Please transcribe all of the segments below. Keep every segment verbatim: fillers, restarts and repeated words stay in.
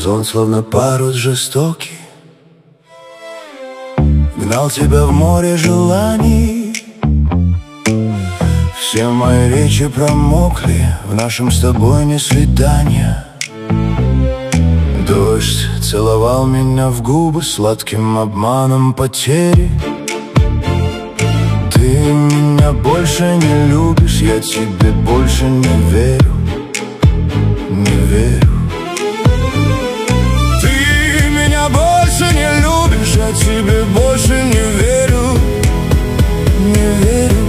Сон словно парус жестокий гнал тебя в море желаний. Все мои речи промокли в нашем с тобой не свидания. Дождь целовал меня в губы сладким обманом потери. Ты меня больше не любишь, я тебе больше не верю, не верю. Ты меня больше не любишь, я тебе больше не верю, не верю.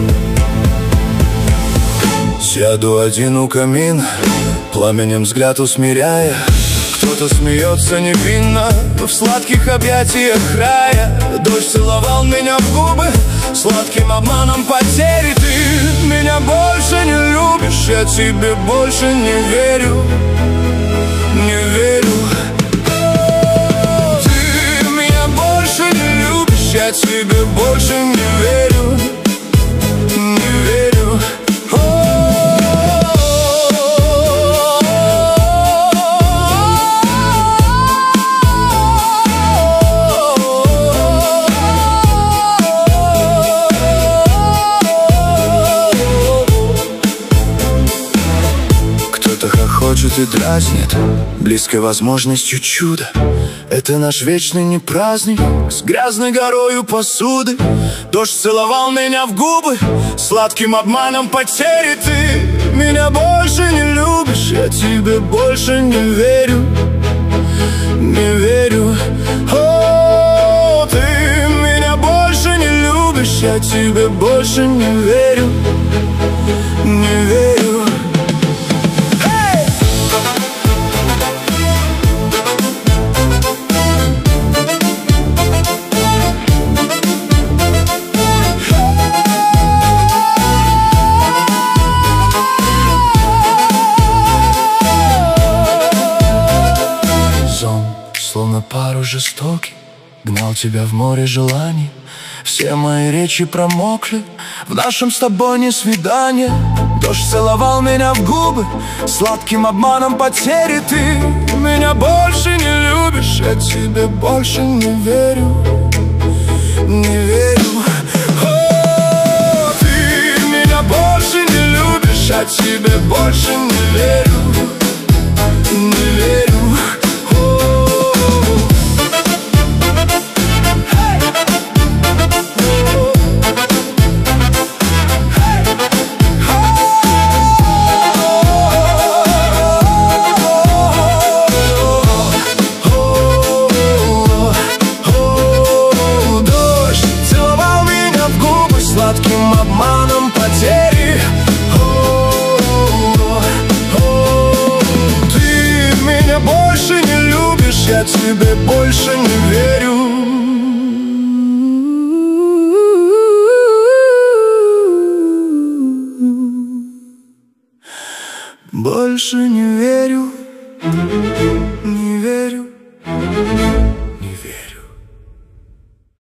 Сяду один у камина, пламенем взгляд усмиряя. Кто-то смеется невинно в сладких объятиях рая. Дождь целовал меня в губы сладким обманом потери. Ты меня больше не любишь, я тебе больше не верю, не верю. Ты меня больше не любишь, я тебе больше не верю, не верю. Хочет и дразнит близкой возможностью чуда. Это наш вечный не праздник с грязной горою посуды. Дождь целовал меня в губы сладким обманом потери. Ты меня больше не любишь, я тебе больше не верю, не верю. О, ты меня больше не любишь, я тебе больше не верю, не верю. Словно парус жестокий гнал тебя в море желаний. Все мои речи промокли в нашем с тобой не свидания. Дождь целовал меня в губы сладким обманом потери. Ты меня больше не любишь, я тебе больше не верю, не верю. О, ты меня больше не любишь, я тебе больше не верю, не верю. Сладким обманом потери. О, о, ты меня больше не любишь, я тебе больше не верю, больше не верю, не верю.